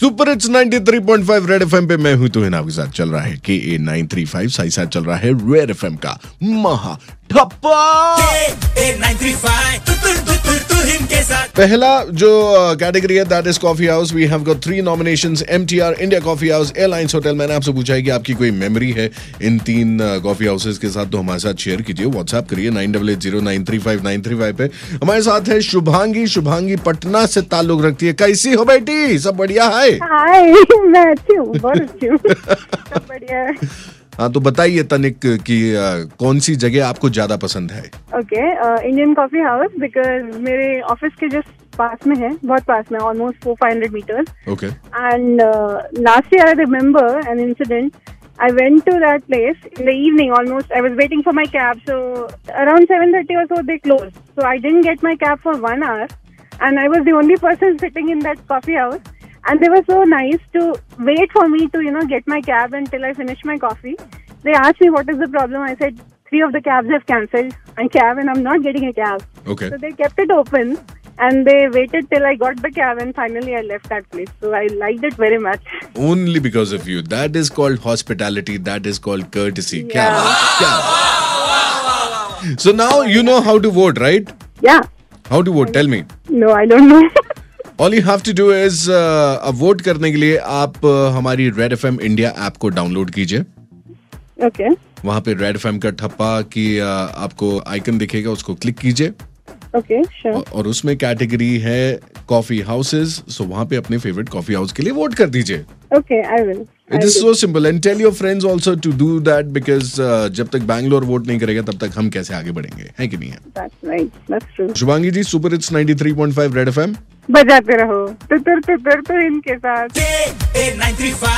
Super hits 93.5 red FM पे मैं हूं तो आपके साथ चल रहा है KA 935 साथ साथ चल रहा है रेड एफएम का महा ठप्पा। पहला जो कैटेगरी है that is coffee house. We have got 3 nominations, MTR, India coffee house, airlines hotel. मैंने आपसे पूछा है कि आपकी कोई मेमोरी है इन 3 कॉफी हाउसेस के साथ, तो हमारे साथ शेयर कीजिए। व्हाट्सएप करिए 9880935935 पे। हमारे साथ है शुभांगी। शुभांगी पटना से ताल्लुक रखती है। कैसी हो बेटी? सब बढ़िया है? हाय, मैं अच्छी हूँ, बहुत अच्छी हूँ। सब बढ़िया है। हाँ, तो बताइए तनिक कि कौन सी जगह आपको ज्यादा पसंद है? Okay, Indian coffee house, because मेरे ऑफिस के जस्ट पास में है, बहुत पास में, almost 400-500 metres. Okay. And last year I remember an incident. I went to that place in the evening almost. I was waiting for my cab. So around 7:30 or so they closed. So I didn't get my cab for 1 hour. And I was the only person sitting in that coffee house. And they were so nice to wait for me to, get my cab until I finished my coffee. They asked me what is the problem. I said 3 of the cabs have cancelled my cab and I'm not getting a cab. Okay. So they kept it open. And they waited till I got the cab and finally I left that place. So I liked it very much. Only because of you. That is called hospitality. That is called courtesy. Yeah. So now you know how to vote, right? Yeah. How to vote? Tell me. No, I don't know. All you have to do is अब vote करने के लिए आप हमारी red FM India app को download कीजिए। Okay. वहाँ पे रेड एफएम का ठप्पा की आपको आइकन दिखेगा, उसको क्लिक कीजिए। Okay, sure. और उसमें कैटेगरी है कॉफी हाउसेस। सो वहाँ पे अपने फेवरेट कॉफी हाउस के लिए वोट कर दीजिए। Okay, I will. It is so simple and tell your friends also to do that because जब तक बैंगलोर वोट नहीं करेगा तब तक हम कैसे आगे बढ़ेंगे, है कि नहीं है? That's right. That's true. Shubhangi ji, super hits 93.5 red FM बजाते रहो तुतर तुतर तुर इनके साथ।